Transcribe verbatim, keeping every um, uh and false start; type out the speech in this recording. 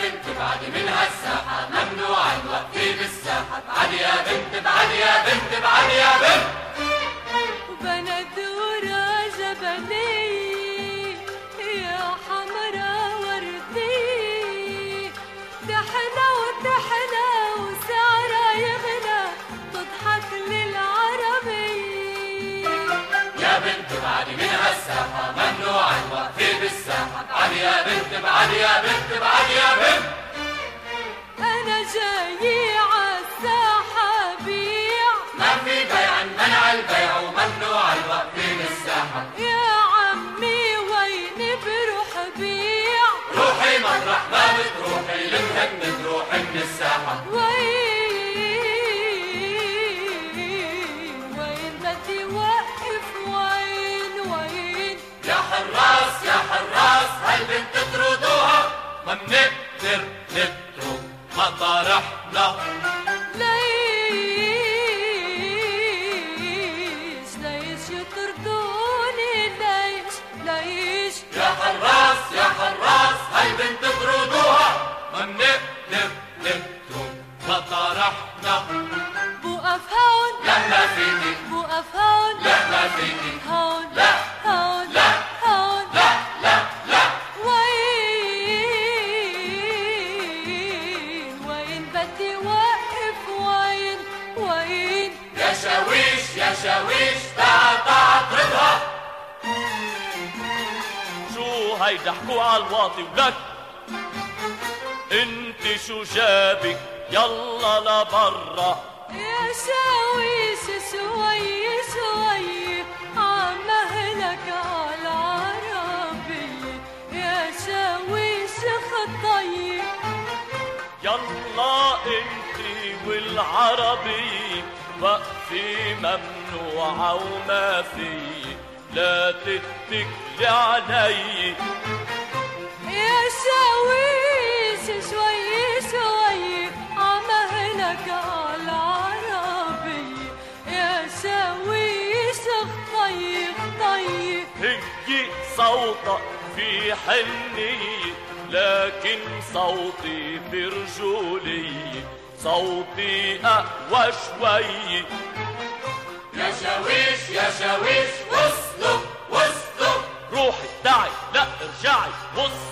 بنت ابعدي من هالساحة، ممنوع الوقف بالساحة. ابعدي يا بنت ابعدي يا بنت ابعدي يا بنت. وبندورة جبلي يا حمرا وردي، تحلى وتحلى وسعرها يغلى، تضحك للعربي. يا بنت ابعدي من هالساحة، ممنوع الوقف بالساحة. ابعدي يا بنت ابعدي يا بنت ابعدي يا بنت. أنا جاي عالساحة بيع، ما في بيع، منع البيع وممنوع الوقف بالساحة. يا عمي وين بروح بيع؟ روحي مطرح ما بتروحي، المهم تروحي من الساحة. وين وين بدي وقف، وين وين؟ يا حراس يا حراس هالبنت تطردوها، ما بنقدر نترك مطارحنا. ليش ليش يطردوني، ليش ليش؟ يا حراس يا حراس هالبنت تطردوها، ما بنقدر نترك مطارحنا. بوقف هون، لا ما فيكي، بوقف هون، لا ما فيكي، هون، لا هون، لا هون، لا لا لا. وين وين بدي وقف، وين وين؟ يا شاويش يا شاويش تعال تعال اطردها. شو هيدا حكوا عالواطي ولك؟ انت شو جابك يلا لبرا؟ يا شاويش شوي شوي عمهلك عالعربية، يا شاويش خطي. يلا انت والعربي وقفي ممنوعة وما في، لا تتكلي علي. يا شاويش شوي شوي عمهلك عالعربية، يا شاويش خطي خطي. هي صوتك في حنية، لكن صوتي برجولي، صوتي أقوى شوي. يا شاويش يا شاويش وصلوا وصلوا. روحي تعي لا ارجعي، بص